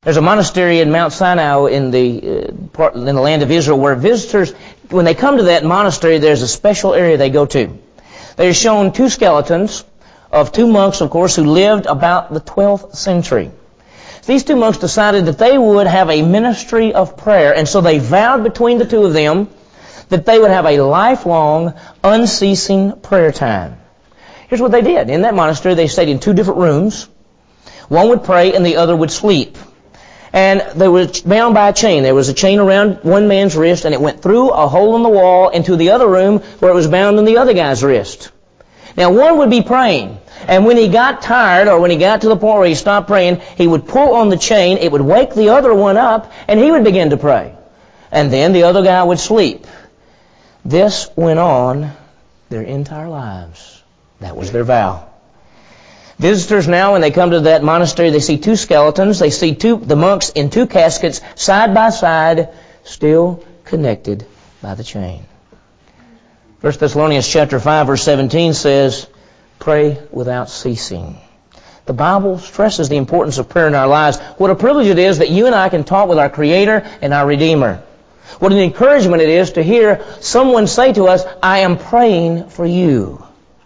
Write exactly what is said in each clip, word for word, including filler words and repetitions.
There's a monastery in Mount Sinai in the uh, part, in the land of Israel where visitors, when they come to that monastery, there's a special area they go to. They're shown two skeletons of two monks, of course, who lived about the twelfth century. These two monks decided that they would have a ministry of prayer, and so they vowed between the two of them that they would have a lifelong, unceasing prayer time. Here's what they did. In that monastery, they stayed in two different rooms. One would pray and the other would sleep. And they were bound by a chain. There was a chain around one man's wrist, and it went through a hole in the wall into the other room where it was bound on the other guy's wrist. Now, one would be praying, and when he got tired, or when he got to the point where he stopped praying, he would pull on the chain, it would wake the other one up, and he would begin to pray. And then the other guy would sleep. This went on their entire lives. That was their vow. Visitors now, when they come to that monastery, they see two skeletons. They see two, the monks in two caskets, side by side, still connected by the chain. First Thessalonians chapter five, verse seventeen says, pray without ceasing. The Bible stresses the importance of prayer in our lives. What a privilege it is that you and I can talk with our Creator and our Redeemer. What an encouragement it is to hear someone say to us, I am praying for you.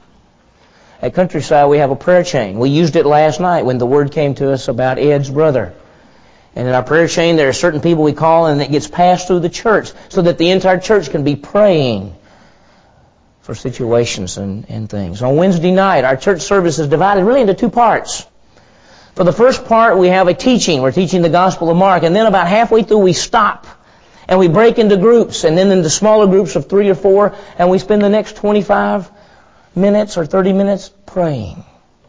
At Countryside, we have a prayer chain. We used it last night when the word came to us about Ed's brother. And in our prayer chain, there are certain people we call, and it gets passed through the church so that the entire church can be praying for situations and, and things. On Wednesday night, our church service is divided really into two parts. For the first part, we have a teaching. We're teaching the Gospel of Mark. And then about halfway through, we stop. And we break into groups, and then into smaller groups of three or four, and we spend the next twenty-five minutes or thirty minutes praying.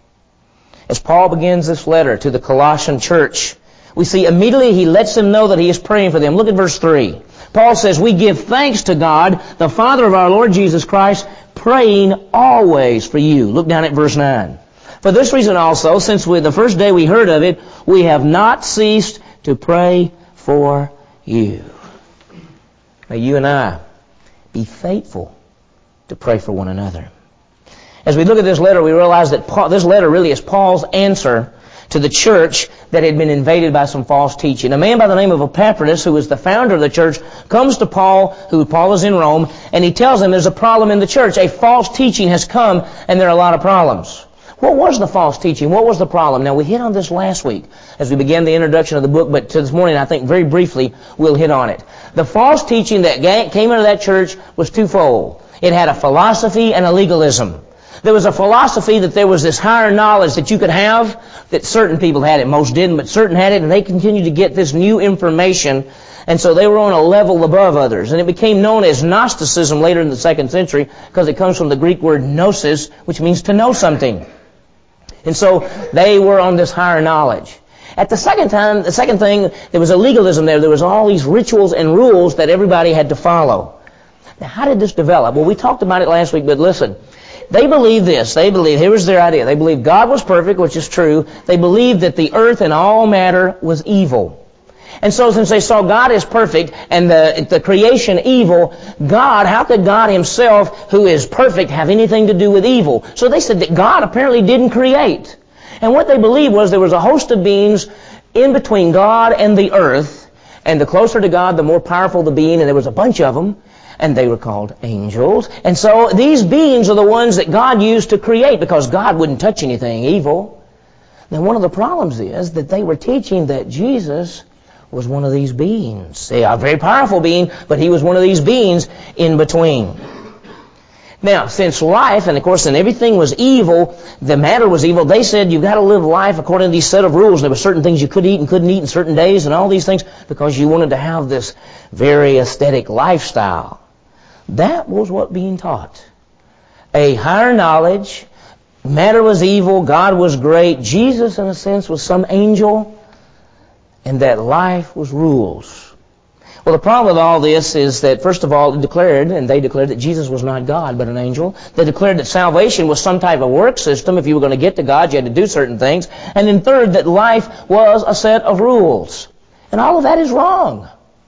As Paul begins this letter to the Colossian church, we see immediately he lets them know that he is praying for them. Look at verse three. Paul says, we give thanks to God, the Father of our Lord Jesus Christ, praying always for you. Look down at verse nine. For this reason also, since we, the first day we heard of it, we have not ceased to pray for you. May you and I be faithful to pray for one another. As we look at this letter, we realize that Paul, this letter really is Paul's answer to the church that had been invaded by some false teaching. A man by the name of Epaphroditus, who was the founder of the church, comes to Paul, who Paul is in Rome, and he tells him there's a problem in the church. A false teaching has come, and there are a lot of problems. What was the false teaching? What was the problem? Now, we hit on this last week as we began the introduction of the book, but this morning, I think very briefly, we'll hit on it. The false teaching that came into that church was twofold. It had a philosophy and a legalism. There was a philosophy that there was this higher knowledge that you could have, that certain people had it, most didn't, but certain had it, and they continued to get this new information, and so they were on a level above others. And it became known as Gnosticism later in the second century, because it comes from the Greek word gnosis, which means to know something. And so they were on this higher knowledge. At the second time, the second thing, there was a legalism there. There was all these rituals and rules that everybody had to follow. Now, how did this develop? Well, we talked about it last week, but listen. They believed this. They believed, here was their idea. They believed God was perfect, which is true. They believed that the earth and all matter was evil. And so since they saw God as perfect and the, the creation evil, God, how could God himself, who is perfect, have anything to do with evil? So they said that God apparently didn't create. And what they believed was there was a host of beings in between God and the earth, and the closer to God, the more powerful the being, and there was a bunch of them. And they were called angels. And so these beings are the ones that God used to create, because God wouldn't touch anything evil. Now, one of the problems is that they were teaching that Jesus was one of these beings. See, a very powerful being, but he was one of these beings in between. Now, since life, and of course, and everything was evil, the matter was evil, they said you've got to live life according to these set of rules. There were certain things you could eat and couldn't eat in certain days and all these things, because you wanted to have this very aesthetic lifestyle. That was what being taught. A higher knowledge, matter was evil, God was great, Jesus in a sense was some angel, and that life was rules. Well, the problem with all this is that, first of all, it declared, and they declared that Jesus was not God but an angel. They declared that salvation was some type of work system. If you were going to get to God, you had to do certain things. And then third, that life was a set of rules. And all of that is wrong.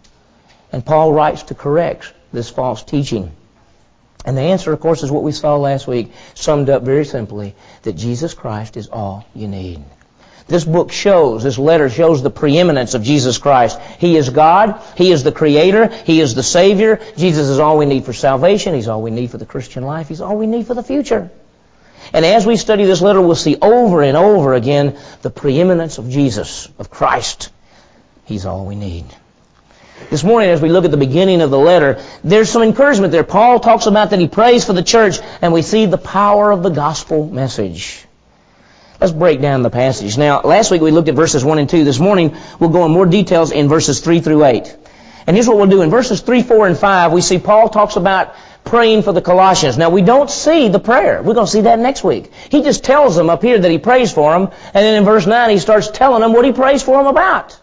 And Paul writes to correct this false teaching. And the answer, of course, is what we saw last week, summed up very simply, that Jesus Christ is all you need. This book shows, this letter shows the preeminence of Jesus Christ. He is God. He is the Creator. He is the Savior. Jesus is all we need for salvation. He's all we need for the Christian life. He's all we need for the future. And as we study this letter, we'll see over and over again the preeminence of Jesus, of Christ. He's all we need. This morning, as we look at the beginning of the letter, there's some encouragement there. Paul talks about that he prays for the church, and we see the power of the gospel message. Let's break down the passage. Now, last week we looked at verses one and two. This morning, we'll go in more details in verses three through eight. And here's what we'll do. In verses three, four, and five, we see Paul talks about praying for the Colossians. Now, we don't see the prayer. We're going to see that next week. He just tells them up here that he prays for them, and then in verse nine, he starts telling them what he prays for them about.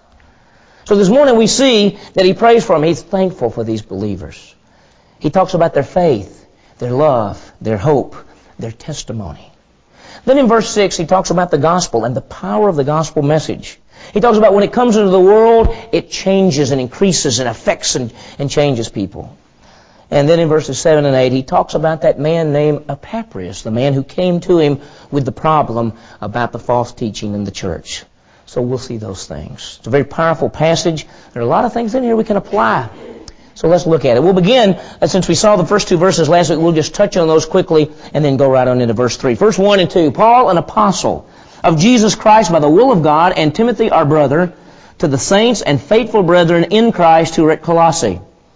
So this morning we see that he prays for them. He's thankful for these believers. He talks about their faith, their love, their hope, their testimony. Then in verse six, he talks about the gospel and the power of the gospel message. He talks about when it comes into the world, it changes and increases and affects and, and changes people. And then in verses seven and eight, he talks about that man named Epaphras, the man who came to him with the problem about the false teaching in the church. So we'll see those things. It's a very powerful passage. There are a lot of things in here we can apply. So let's look at it. We'll begin, uh, since we saw the first two verses last week, we'll just touch on those quickly and then go right on into verse three. Verse one and two, Paul, an apostle of Jesus Christ by the will of God, and Timothy, our brother, to the saints and faithful brethren in Christ who are at Colossae.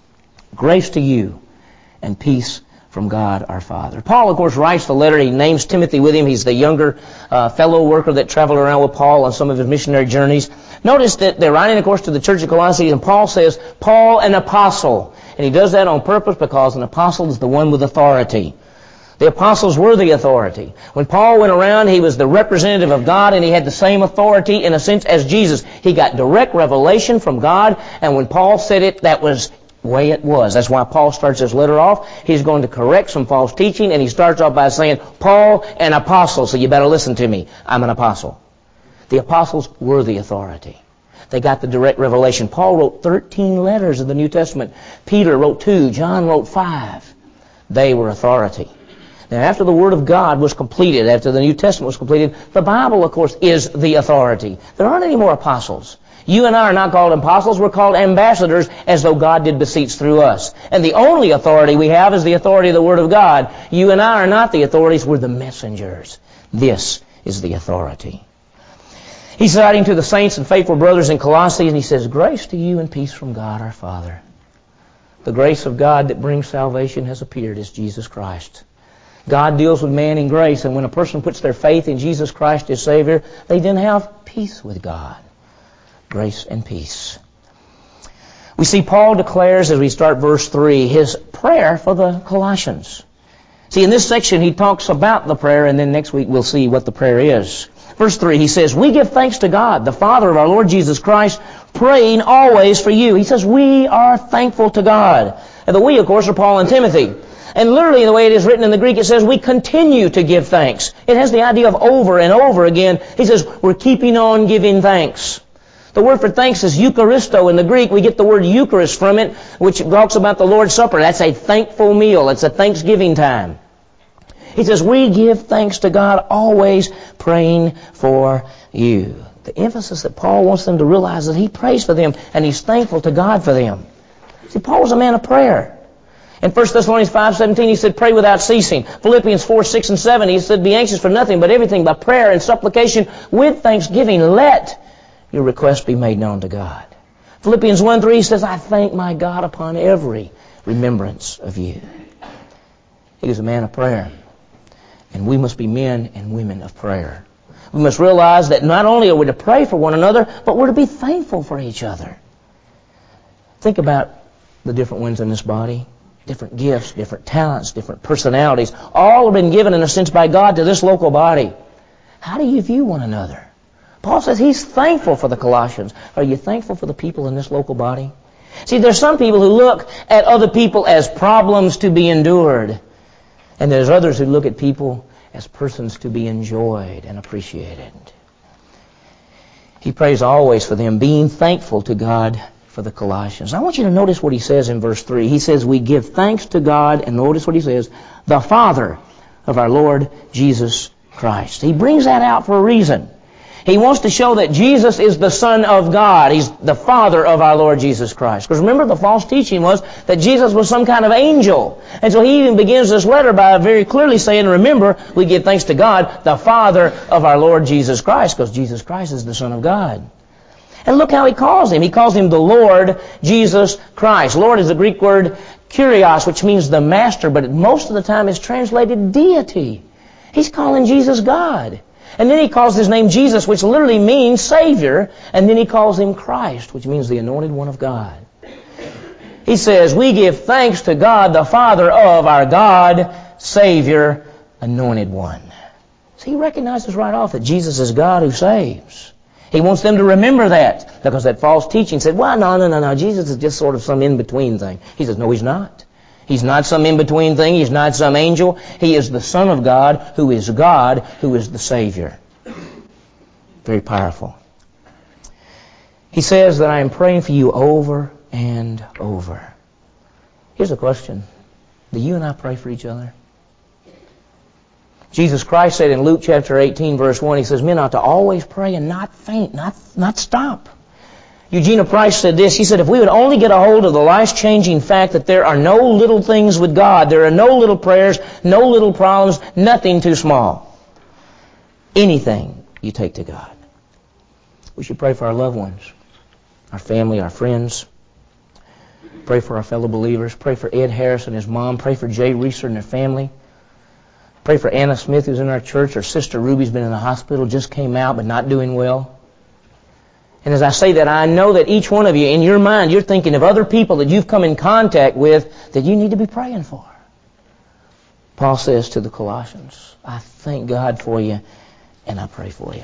Grace to you and peace from God our Father. Paul, of course, writes the letter. He names Timothy with him. He's the younger uh, fellow worker that traveled around with Paul on some of his missionary journeys. Notice that they're writing, of course, to the church of Colossae, and Paul says, Paul, an apostle. And he does that on purpose because an apostle is the one with authority. The apostles were the authority. When Paul went around, he was the representative of God, and he had the same authority, in a sense, as Jesus. He got direct revelation from God, and when Paul said it, that was the way it was. That's why Paul starts his letter off. He's going to correct some false teaching, and he starts off by saying, Paul, an apostle, so you better listen to me. I'm an apostle. The apostles were the authority. They got the direct revelation. Paul wrote thirteen letters in the New Testament. Peter wrote two. John wrote five. They were authority. Now, after the Word of God was completed, after the New Testament was completed, the Bible, of course, is the authority. There aren't any more apostles. You and I are not called apostles. We're called ambassadors, as though God did beseech through us. And the only authority we have is the authority of the Word of God. You and I are not the authorities. We're the messengers. This is the authority. He's writing to the saints and faithful brothers in Colossae, and he says, grace to you and peace from God our Father. The grace of God that brings salvation has appeared as Jesus Christ. God deals with man in grace, and when a person puts their faith in Jesus Christ as Savior, they then have peace with God. Grace and peace. We see Paul declares, as we start verse three, his prayer for the Colossians. See, in this section he talks about the prayer, and then next week we'll see what the prayer is. Verse three, he says, we give thanks to God, the Father of our Lord Jesus Christ, praying always for you. He says, we are thankful to God. And the we, of course, are Paul and Timothy. And literally, the way it is written in the Greek, it says, we continue to give thanks. It has the idea of over and over again. He says, we're keeping on giving thanks. The word for thanks is Eucharisto in the Greek. We get the word Eucharist from it, which talks about the Lord's Supper. That's a thankful meal. It's a Thanksgiving time. He says, we give thanks to God, always praying for you. The emphasis that Paul wants them to realize is that he prays for them, and he's thankful to God for them. See, Paul was a man of prayer. In First Thessalonians five seventeen, he said, pray without ceasing. Philippians four six and seven, he said, be anxious for nothing, but everything by prayer and supplication with thanksgiving. Let your request be made known to God. Philippians one three says, I thank my God upon every remembrance of you. He was a man of prayer. And we must be men and women of prayer. We must realize that not only are we to pray for one another, but we're to be thankful for each other. Think about the different ones in this body. Different gifts, different talents, different personalities. All have been given in a sense by God to this local body. How do you view one another? Paul says he's thankful for the Colossians. Are you thankful for the people in this local body? See, there's some people who look at other people as problems to be endured. And there's others who look at people as persons to be enjoyed and appreciated. He prays always for them, being thankful to God for the Colossians. I want you to notice what he says in verse three. He says, we give thanks to God, and notice what he says, the Father of our Lord Jesus Christ. He brings that out for a reason. He wants to show that Jesus is the Son of God. He's the Father of our Lord Jesus Christ. Because remember, the false teaching was that Jesus was some kind of angel. And so he even begins this letter by very clearly saying, remember, we give thanks to God, the Father of our Lord Jesus Christ, because Jesus Christ is the Son of God. And look how he calls him. He calls him the Lord Jesus Christ. Lord is the Greek word kurios, which means the master, but most of the time it's translated deity. He's calling Jesus God. And then he calls his name Jesus, which literally means Savior. And then he calls him Christ, which means the Anointed One of God. He says, we give thanks to God, the Father of our God, Savior, Anointed One. So he recognizes right off that Jesus is God who saves. He wants them to remember that, because that false teaching said, well, no, no, no, no, Jesus is just sort of some in-between thing. He says, no, he's not. He's not some in-between thing. He's not some angel. He is the Son of God, who is God, who is the Savior. Very powerful. He says that I am praying for you over and over. Here's a question. Do you and I pray for each other? Jesus Christ said in Luke chapter eighteen, verse one, He says, men ought to always pray and not faint, not, not stop. Eugenia Price said this. She said, if we would only get a hold of the life-changing fact that there are no little things with God, there are no little prayers, no little problems, nothing too small. Anything you take to God. We should pray for our loved ones, our family, our friends. Pray for our fellow believers. Pray for Ed Harris and his mom. Pray for Jay Reeser and their family. Pray for Anna Smith, who's in our church. Her sister Ruby's been in the hospital, just came out, but not doing well. And as I say that, I know that each one of you, in your mind, you're thinking of other people that you've come in contact with that you need to be praying for. Paul says to the Colossians, I thank God for you, and I pray for you.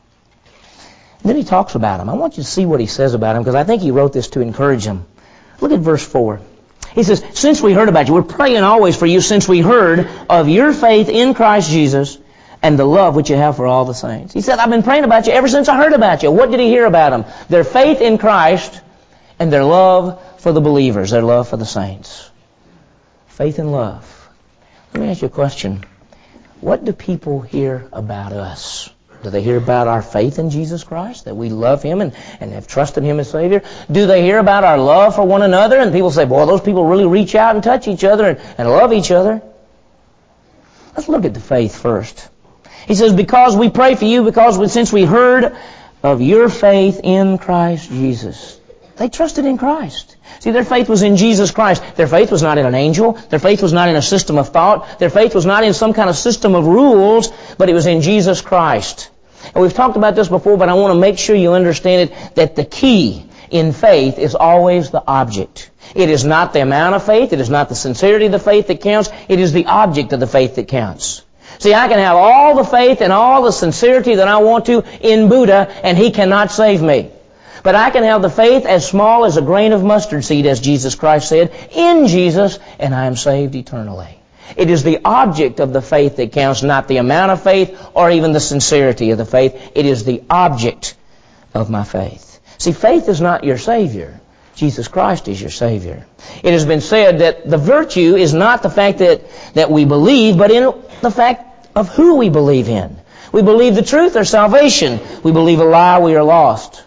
And then he talks about them. I want you to see what he says about them, because I think he wrote this to encourage them. Look at verse four. He says, since we heard about you, we're praying always for you, since we heard of your faith in Christ Jesus and the love which you have for all the saints. He said, I've been praying about you ever since I heard about you. What did he hear about them? Their faith in Christ and their love for the believers, their love for the saints. Faith and love. Let me ask you a question. What do people hear about us? Do they hear about our faith in Jesus Christ, that we love Him and, and have trusted Him as Savior? Do they hear about our love for one another? And people say, boy, those people really reach out and touch each other and, and love each other. Let's look at the faith first. He says, because we pray for you, because we, since we heard of your faith in Christ Jesus. They trusted in Christ. See, their faith was in Jesus Christ. Their faith was not in an angel. Their faith was not in a system of thought. Their faith was not in some kind of system of rules, but it was in Jesus Christ. And we've talked about this before, but I want to make sure you understand it, that the key in faith is always the object. It is not the amount of faith. It is not the sincerity of the faith that counts. It is the object of the faith that counts. See, I can have all the faith and all the sincerity that I want to in Buddha, and He cannot save me. But I can have the faith as small as a grain of mustard seed, as Jesus Christ said, in Jesus, and I am saved eternally. It is the object of the faith that counts, not the amount of faith or even the sincerity of the faith. It is the object of my faith. See, faith is not your Savior. Jesus Christ is your Savior. It has been said that the virtue is not the fact that, that we believe, but in the fact of who we believe in. We believe the truth or salvation. We believe a lie, we are lost.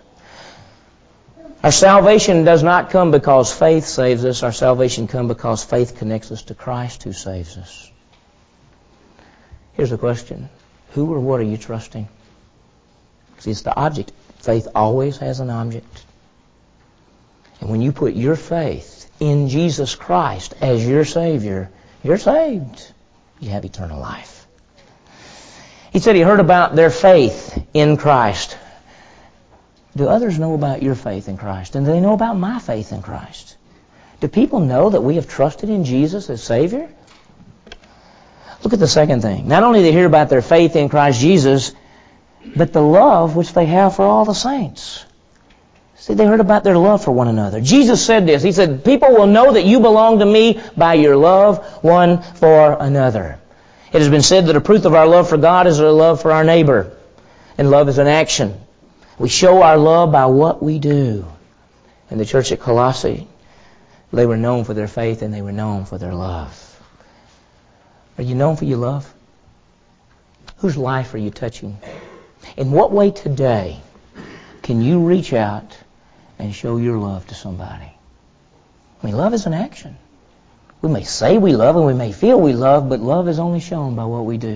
Our salvation does not come because faith saves us. Our salvation comes because faith connects us to Christ who saves us. Here's the question. Who or what are you trusting? See, it's the object. Faith always has an object. And when you put your faith in Jesus Christ as your Savior, you're saved. You have eternal life. He said he heard about their faith in Christ. Do others know about your faith in Christ? And do they know about my faith in Christ? Do people know that we have trusted in Jesus as Savior? Look at the second thing. Not only do they hear about their faith in Christ Jesus, but the love which they have for all the saints. See, they heard about their love for one another. Jesus said this. He said, people will know that you belong to me by your love one for another. It has been said that a proof of our love for God is our love for our neighbor. And love is an action. We show our love by what we do. In the church at Colossae, they were known for their faith and they were known for their love. Are you known for your love? Whose life are you touching? In what way today can you reach out and show your love to somebody? I mean, love is an action. We may say we love and we may feel we love, but love is only shown by what we do.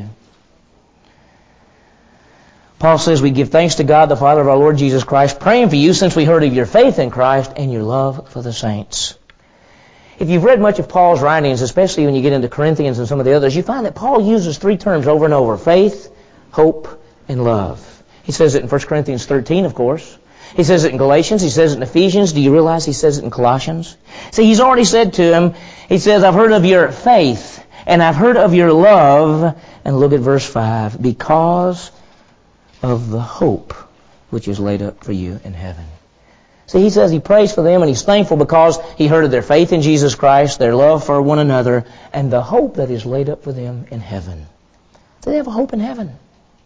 Paul says we give thanks to God, the Father of our Lord Jesus Christ, praying for you since we heard of your faith in Christ and your love for the saints. If you've read much of Paul's writings, especially when you get into Corinthians and some of the others, you find that Paul uses three terms over and over: faith, hope, and love. He says it in First Corinthians thirteen, of course. He says it in Galatians. He says it in Ephesians. Do you realize he says it in Colossians? See, he's already said to him, he says, I've heard of your faith and I've heard of your love. And look at verse five. Because of the hope which is laid up for you in heaven. See, he says he prays for them and he's thankful because he heard of their faith in Jesus Christ, their love for one another, and the hope that is laid up for them in heaven. So they have a hope in heaven,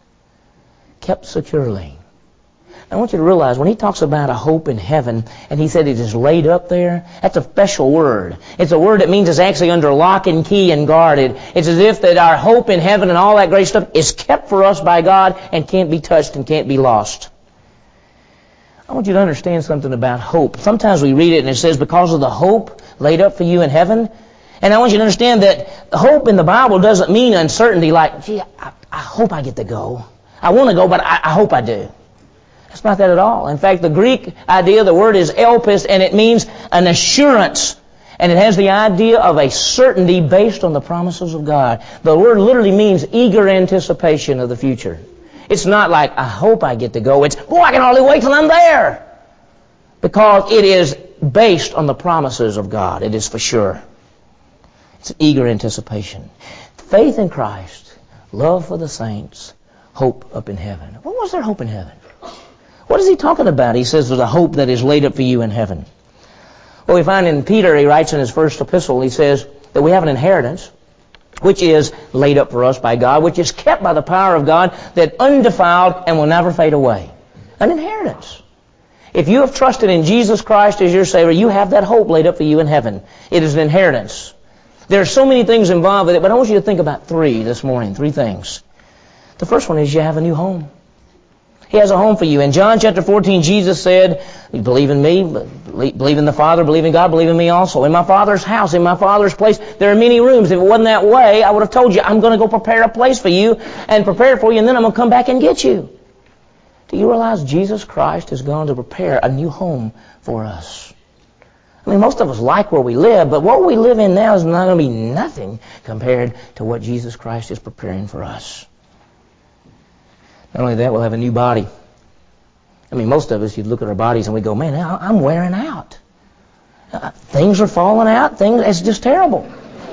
kept securely. I want you to realize when he talks about a hope in heaven and he said it is laid up there, that's a special word. It's a word that means it's actually under lock and key and guarded. It's as if that our hope in heaven and all that great stuff is kept for us by God and can't be touched and can't be lost. I want you to understand something about hope. Sometimes we read it and it says because of the hope laid up for you in heaven. And I want you to understand that hope in the Bible doesn't mean uncertainty like, gee, I, I hope I get to go. I want to go, but I, I hope I do. It's not that at all. In fact, the Greek idea, the word is elpis, and it means an assurance. And it has the idea of a certainty based on the promises of God. The word literally means eager anticipation of the future. It's not like, I hope I get to go. It's, boy, I can hardly wait till I'm there. Because it is based on the promises of God. It is for sure. It's eager anticipation. Faith in Christ, love for the saints, hope up in heaven. What was their hope in heaven? What is he talking about? He says there's a hope that is laid up for you in heaven. Well, we find in Peter, he writes in his first epistle, he says that we have an inheritance which is laid up for us by God, which is kept by the power of God, that undefiled and will never fade away. An inheritance. If you have trusted in Jesus Christ as your Savior, you have that hope laid up for you in heaven. It is an inheritance. There are so many things involved with it, but I want you to think about three this morning, three things. The first one is you have a new home. He has a home for you. In John chapter fourteen, Jesus said, you believe in me, believe in the Father, believe in God, believe in me also. In my Father's house, in my Father's place, there are many rooms. If it wasn't that way, I would have told you, I'm going to go prepare a place for you and prepare it for you, and then I'm going to come back and get you. Do you realize Jesus Christ is going to prepare a new home for us? I mean, most of us like where we live, but what we live in now is not going to be nothing compared to what Jesus Christ is preparing for us. Not only that, we'll have a new body. I mean, most of us, you look at our bodies and we go, man, I'm wearing out. Uh, things are falling out. Things, it's just terrible.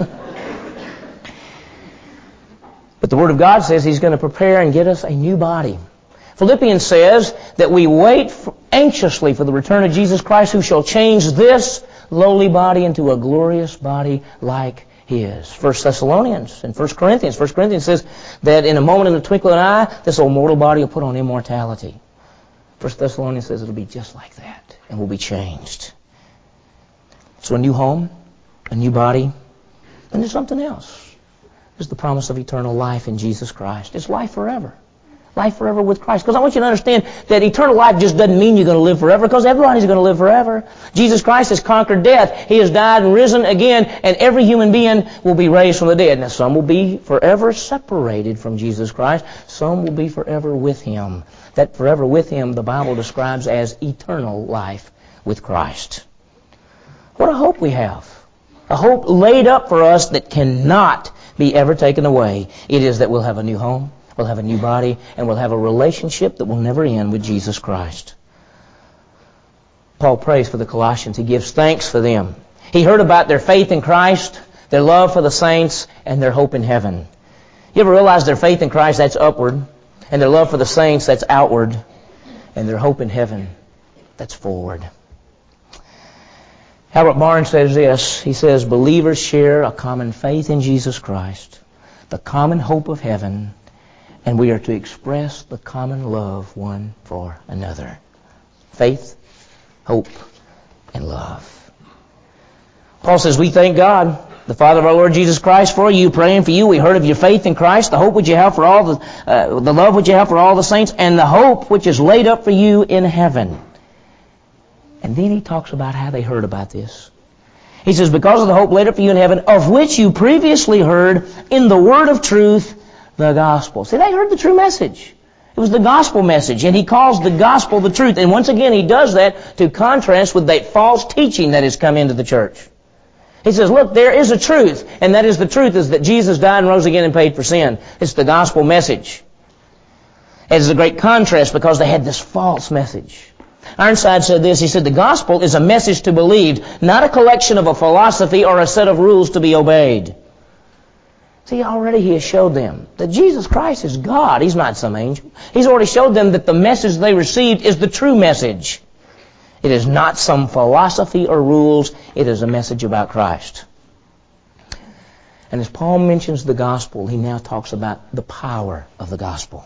But the Word of God says He's going to prepare and get us a new body. Philippians says that we wait for, anxiously for the return of Jesus Christ, who shall change this lowly body into a glorious body like His. First Thessalonians and First Corinthians. First Corinthians says that in a moment, in the twinkling of an eye, this old mortal body will put on immortality. First Thessalonians says it'll be just like that and will be changed. So a new home, a new body, and there's something else. There's the promise of eternal life in Jesus Christ. It's life forever. Life forever with Christ. Because I want you to understand that eternal life just doesn't mean you're going to live forever, because everybody's going to live forever. Jesus Christ has conquered death. He has died and risen again, and every human being will be raised from the dead. Now, some will be forever separated from Jesus Christ. Some will be forever with Him. That forever with Him, the Bible describes as eternal life with Christ. What a hope we have. A hope laid up for us that cannot be ever taken away. It is that we'll have a new home, we'll have a new body, and we'll have a relationship that will never end with Jesus Christ. Paul prays for the Colossians. He gives thanks for them. He heard about their faith in Christ, their love for the saints, and their hope in heaven. You ever realize their faith in Christ, that's upward, and their love for the saints, that's outward, and their hope in heaven, that's forward. Albert Barnes says this. He says, believers share a common faith in Jesus Christ, the common hope of heaven, and we are to express the common love one for another. Faith, hope, and love. Paul says, we thank God The Father of our Lord Jesus Christ, for you, praying for you. We heard of your faith in Christ, the hope which you have for all the, uh, the love which you have for all the saints, and the hope which is laid up for you in heaven. And then he talks about how they heard about this. He says, because of the hope laid up for you in heaven, of which you previously heard in the word of truth, the gospel. See, they heard the true message. It was the gospel message, and he calls the gospel the truth. And once again, he does that to contrast with that false teaching that has come into the church. He says, look, there is a truth, and that is the truth is that Jesus died and rose again and paid for sin. It's the gospel message. It is a great contrast because they had this false message. Ironside said this, he said, the gospel is a message to be believed, not a collection of a philosophy or a set of rules to be obeyed. See, already he has showed them that Jesus Christ is God. He's not some angel. He's already showed them that the message they received is the true message. It is not some philosophy or rules. It is a message about Christ. And as Paul mentions the gospel, he now talks about the power of the gospel.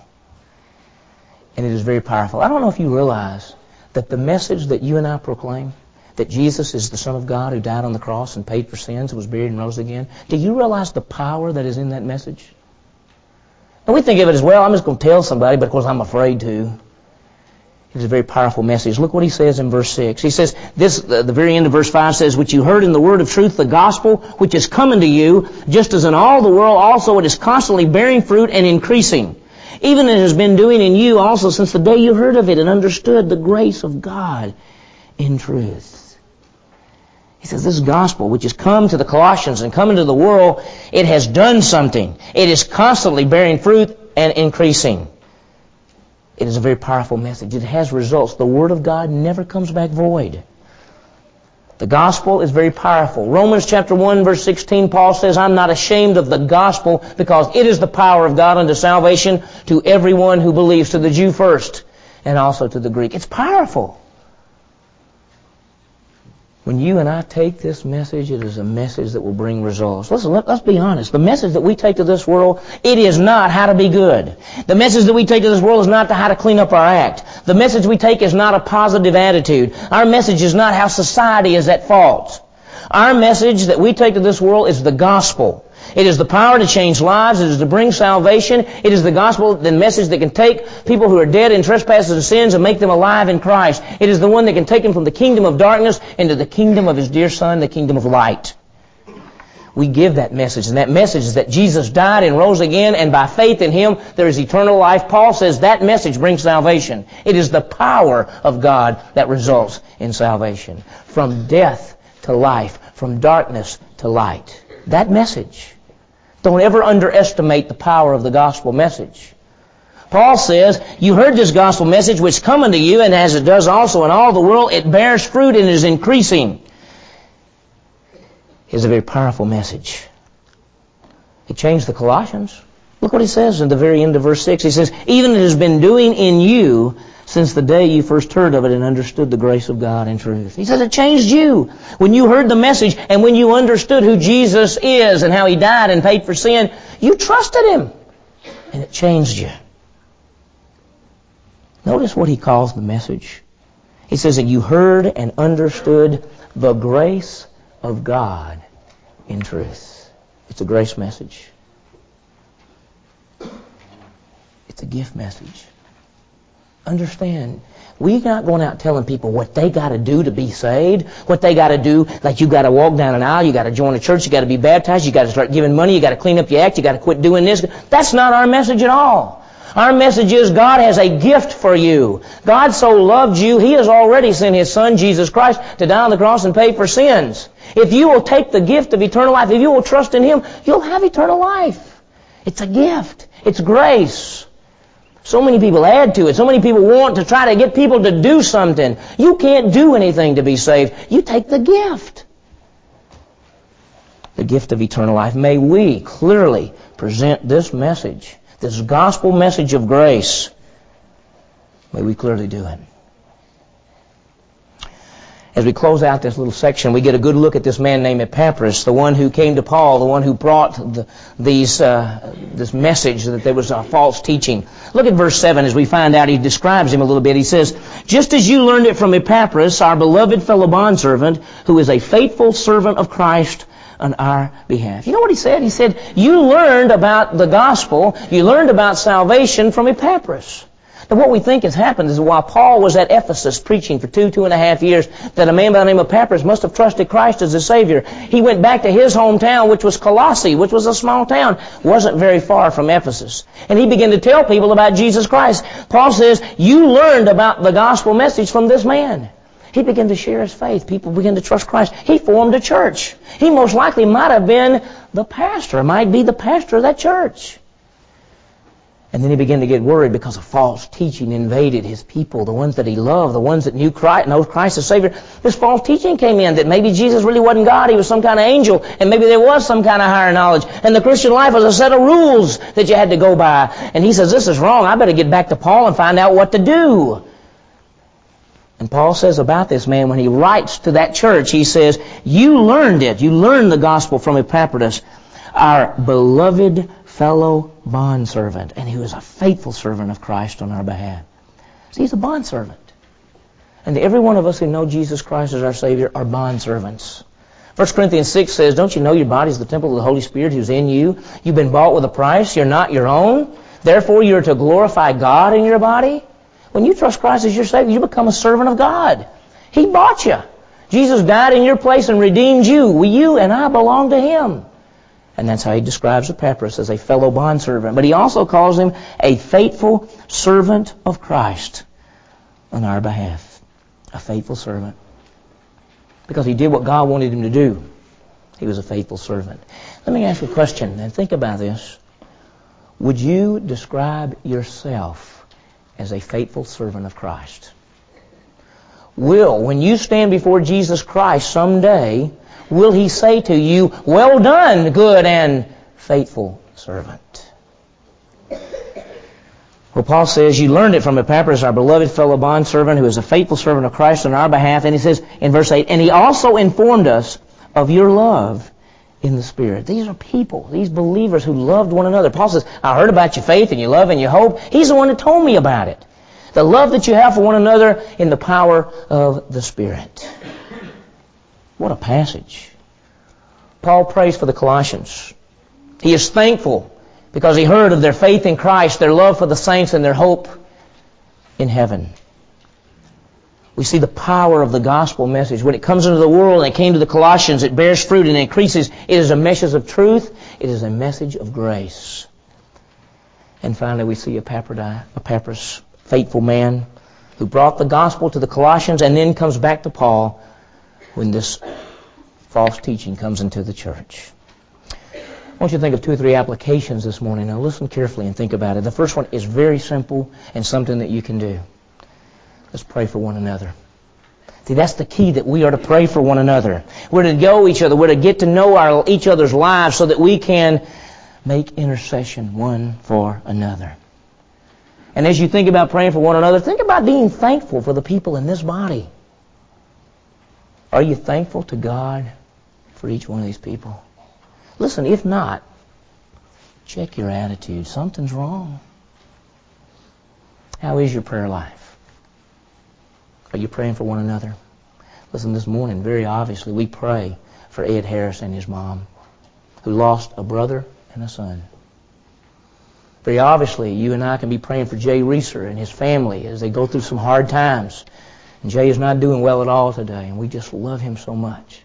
And it is very powerful. I don't know if you realize that the message that you and I proclaim, that Jesus is the Son of God who died on the cross and paid for sins and was buried and rose again, do you realize the power that is in that message? And we think of it as, well, I'm just going to tell somebody because I'm afraid to. It's a very powerful message. Look what he says in verse six. He says, this, uh, the very end of verse five says, which you heard in the word of truth, the gospel, which is coming to you, just as in all the world also it is constantly bearing fruit and increasing. Even as it has been doing in you also since the day you heard of it and understood the grace of God in truth. He says this gospel, which has come to the Colossians and come into the world, it has done something. It is constantly bearing fruit and increasing. It is a very powerful message. It has results. The Word of God never comes back void. The gospel is very powerful. Romans chapter one, verse sixteen, Paul says, I'm not ashamed of the gospel because it is the power of God unto salvation to everyone who believes, to the Jew first and also to the Greek. It's powerful. When you and I take this message, it is a message that will bring results. Listen, let, let's be honest. The message that we take to this world, it is not how to be good. The message that we take to this world is not to how to clean up our act. The message we take is not a positive attitude. Our message is not how society is at fault. Our message that we take to this world is the gospel. It is the power to change lives. It is to bring salvation. It is the gospel, the message that can take people who are dead in trespasses and sins and make them alive in Christ. It is the one that can take them from the kingdom of darkness into the kingdom of His dear Son, the kingdom of light. We give that message, and that message is that Jesus died and rose again, and by faith in Him there is eternal life. Paul says that message brings salvation. It is the power of God that results in salvation. From death to life, from darkness to light. That message. Don't ever underestimate the power of the gospel message. Paul says, you heard this gospel message which come unto you, and as it does also in all the world, it bears fruit and is increasing. It's a very powerful message. It changed the Colossians. Look what he says in the very end of verse six. He says, even it has been doing in you since the day you first heard of it and understood the grace of God in truth. He says it changed you. When you heard the message and when you understood who Jesus is and how He died and paid for sin, you trusted Him. And it changed you. Notice what he calls the message. He says that you heard and understood the grace of God in truth. It's a grace message. It's a gift message. Understand, we're not going out telling people what they got to do to be saved, what they got to do, like you got to walk down an aisle, you got to join a church, you got to be baptized, you got to start giving money, you got to clean up your act, you got to quit doing this. That's not our message at all. Our message is God has a gift for you. God so loved you, He has already sent His Son, Jesus Christ, to die on the cross and pay for sins. If you will take the gift of eternal life, if you will trust in Him, you'll have eternal life. It's a gift. It's grace. So many people add to it. So many people want to try to get people to do something. You can't do anything to be saved. You take the gift. The gift of eternal life. May we clearly present this message, this gospel message of grace. May we clearly do it. As we close out this little section, we get a good look at this man named Epaphras, the one who came to Paul, the one who brought the, these, uh, this message that there was a false teaching. Look at verse seven as we find out. He describes him a little bit. He says, just as you learned it from Epaphras, our beloved fellow bondservant, who is a faithful servant of Christ on our behalf. You know what he said? He said, you learned about the gospel, you learned about salvation from Epaphras. Now what we think has happened is while Paul was at Ephesus preaching for two, two and a half years, that a man by the name of Epaphras must have trusted Christ as a Savior. He went back to his hometown, which was Colossae, which was a small town, wasn't very far from Ephesus. And he began to tell people about Jesus Christ. Paul says, you learned about the gospel message from this man. He began to share his faith. People began to trust Christ. He formed a church. He most likely might have been the pastor, might be the pastor of that church. And then he began to get worried because a false teaching invaded his people, the ones that he loved, the ones that knew Christ, know Christ as Savior. This false teaching came in that maybe Jesus really wasn't God, he was some kind of angel, and maybe there was some kind of higher knowledge. And the Christian life was a set of rules that you had to go by. And he says, this is wrong. I better get back to Paul and find out what to do. And Paul says about this man, when he writes to that church, he says, you learned it. You learned the gospel from Epaphras, our beloved fellow bondservant. And he was a faithful servant of Christ on our behalf. See, he's a bondservant. And every one of us who know Jesus Christ as our Savior are bondservants. First Corinthians six says, don't you know your body is the temple of the Holy Spirit who's in you? You've been bought with a price. You're not your own. Therefore, you're to glorify God in your body. When you trust Christ as your Savior, you become a servant of God. He bought you. Jesus died in your place and redeemed you. We, you and I belong to Him. And that's how he describes Epaphras, as a fellow bondservant. But he also calls him a faithful servant of Christ on our behalf. A faithful servant. Because he did what God wanted him to do. He was a faithful servant. Let me ask you a question, and think about this. Would you describe yourself as a faithful servant of Christ? Will, when you stand before Jesus Christ someday, will He say to you, well done, good and faithful servant? Well, Paul says, you learned it from Epaphras, our beloved fellow bondservant, who is a faithful servant of Christ on our behalf. And he says in verse eight, and he also informed us of your love in the Spirit. These are people, these believers who loved one another. Paul says, I heard about your faith and your love and your hope. He's the one who told me about it. The love that you have for one another in the power of the Spirit. What a passage. Paul prays for the Colossians. He is thankful because he heard of their faith in Christ, their love for the saints, and their hope in heaven. We see the power of the gospel message. When it comes into the world and it came to the Colossians, it bears fruit and increases. It is a message of truth. It is a message of grace. And finally, we see Epaphras, faithful man, who brought the gospel to the Colossians and then comes back to Paul when this false teaching comes into the church. I want you to think of two or three applications this morning. Now listen carefully and think about it. The first one is very simple and something that you can do. Let's pray for one another. See, that's the key, that we are to pray for one another. We're to go each other. We're to get to know our each other's lives so that we can make intercession one for another. And as you think about praying for one another, think about being thankful for the people in this body. Are you thankful to God for each one of these people? Listen, if not, check your attitude. Something's wrong. How is your prayer life? Are you praying for one another? Listen, this morning, very obviously, we pray for Ed Harris and his mom, who lost a brother and a son. Very obviously, you and I can be praying for Jay Reeser and his family as they go through some hard times. And Jay is not doing well at all today, and we just love him so much.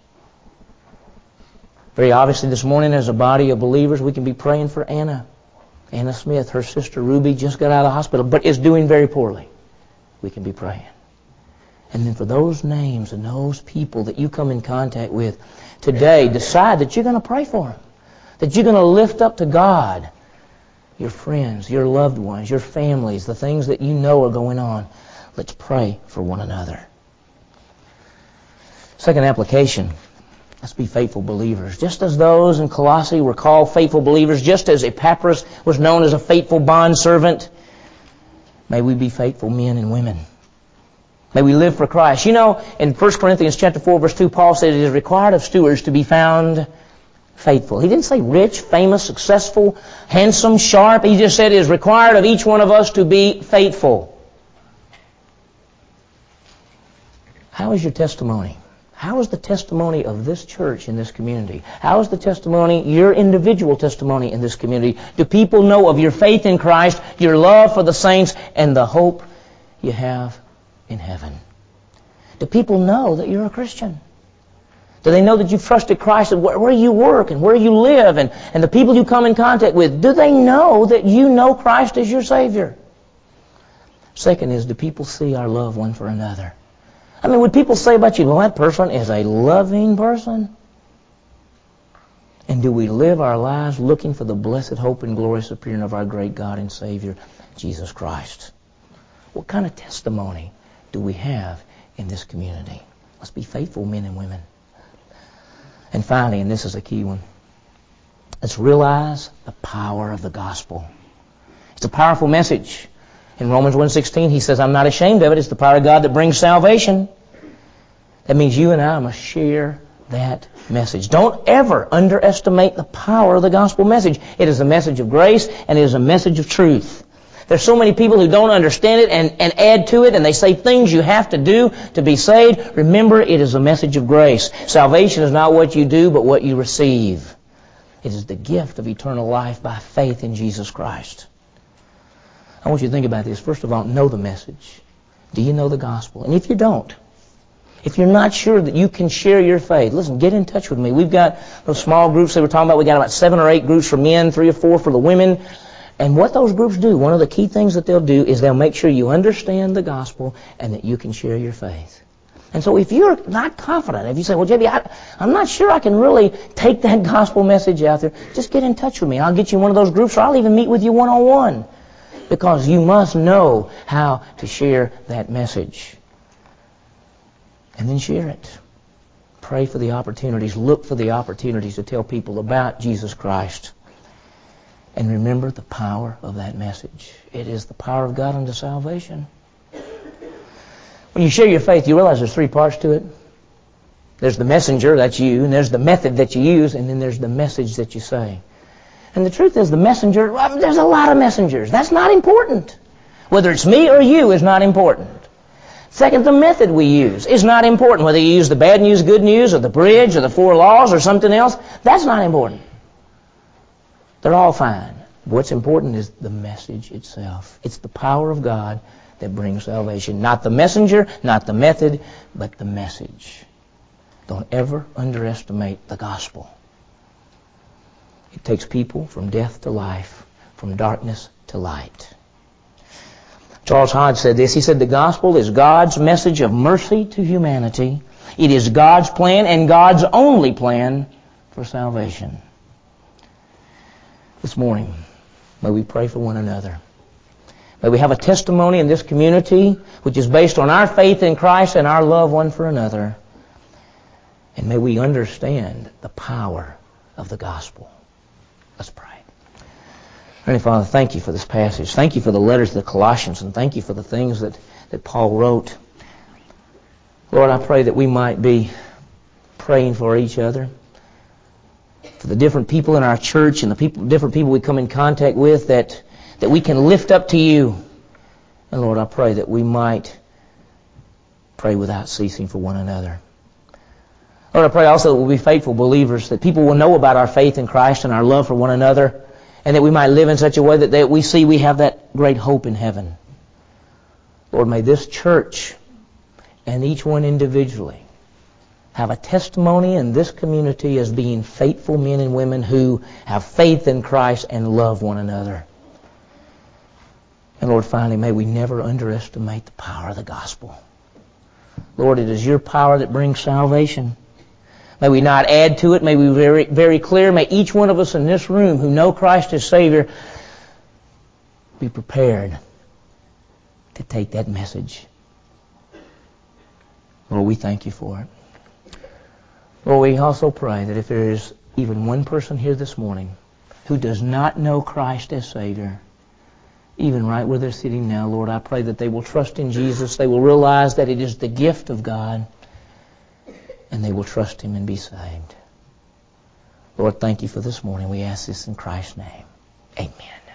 Very obviously, this morning, as a body of believers, we can be praying for Anna. Anna Smith, her sister Ruby, just got out of the hospital, but is doing very poorly. We can be praying. And then for those names and those people that you come in contact with today, decide that you're going to pray for them. That you're going to lift up to God your friends, your loved ones, your families, the things that you know are going on. Let's pray for one another. Second application, let's be faithful believers. Just as those in Colossae were called faithful believers, just as Epaphras was known as a faithful bondservant, may we be faithful men and women. May we live for Christ. You know, in First Corinthians chapter four, verse two, Paul said it is required of stewards to be found faithful. He didn't say rich, famous, successful, handsome, sharp. He just said it is required of each one of us to be faithful. How is your testimony? How is the testimony of this church in this community? How is the testimony, your individual testimony in this community? Do people know of your faith in Christ, your love for the saints, and the hope you have in heaven? Do people know that you're a Christian? Do they know that you've trusted Christ and where, where you work and where you live and, and the people you come in contact with? Do they know that you know Christ as your Savior? Second is, do people see our love one for another? I mean, would people say about you, well, that person is a loving person? And do we live our lives looking for the blessed hope and glorious appearing of our great God and Savior, Jesus Christ? What kind of testimony do we have in this community? Let's be faithful men and women. And finally, and this is a key one, let's realize the power of the gospel. It's a powerful message. In Romans one sixteen, he says, I'm not ashamed of it. It's the power of God that brings salvation. That means you and I must share that message. Don't ever underestimate the power of the gospel message. It is a message of grace and it is a message of truth. There's so many people who don't understand it and, and add to it, and they say things you have to do to be saved. Remember, it is a message of grace. Salvation is not what you do, but what you receive. It is the gift of eternal life by faith in Jesus Christ. I want you to think about this. First of all, know the message. Do you know the gospel? And if you don't, if you're not sure that you can share your faith, listen, get in touch with me. We've got those small groups that we're talking about. We've got about seven or eight groups for men, three or four for the women. And what those groups do, one of the key things that they'll do is they'll make sure you understand the gospel and that you can share your faith. And so if you're not confident, if you say, well, J B, I, I'm not sure I can really take that gospel message out there, just get in touch with me. I'll get you in one of those groups, or I'll even meet with you one-on-one. Because you must know how to share that message. And then share it. Pray for the opportunities. Look for the opportunities to tell people about Jesus Christ. And remember the power of that message. It is the power of God unto salvation. When you share your faith, you realize there's three parts to it. There's the messenger, that's you, and there's the method that you use, and then there's the message that you say. And the truth is, the messenger, well, there's a lot of messengers. That's not important. Whether it's me or you is not important. Second, the method we use is not important. Whether you use the bad news, good news, or the bridge, or the four laws, or something else, that's not important. They're all fine. What's important is the message itself. It's the power of God that brings salvation. Not the messenger, not the method, but the message. Don't ever underestimate the gospel. It takes people from death to life, from darkness to light. Charles Hodge said this. He said, the gospel is God's message of mercy to humanity. It is God's plan and God's only plan for salvation. This morning, may we pray for one another. May we have a testimony in this community which is based on our faith in Christ and our love one for another. And may we understand the power of the gospel. Let's pray. Heavenly Father, thank you for this passage. Thank you for the letters to the Colossians, and thank you for the things that, that Paul wrote. Lord, I pray that we might be praying for each other, for the different people in our church and the people, different people we come in contact with, that, that we can lift up to you. And Lord, I pray that we might pray without ceasing for one another. Lord, I pray also that we'll be faithful believers, that people will know about our faith in Christ and our love for one another, and that we might live in such a way that they, we see we have that great hope in heaven. Lord, may this church and each one individually have a testimony in this community as being faithful men and women who have faith in Christ and love one another. And Lord, finally, may we never underestimate the power of the gospel. Lord, it is your power that brings salvation. May we not add to it. May we be very, very clear. May each one of us in this room who know Christ as Savior be prepared to take that message. Lord, we thank you for it. Lord, we also pray that if there is even one person here this morning who does not know Christ as Savior, even right where they're sitting now, Lord, I pray that they will trust in Jesus. They will realize that it is the gift of God, and they will trust Him and be saved. Lord, thank you for this morning. We ask this in Christ's name. Amen.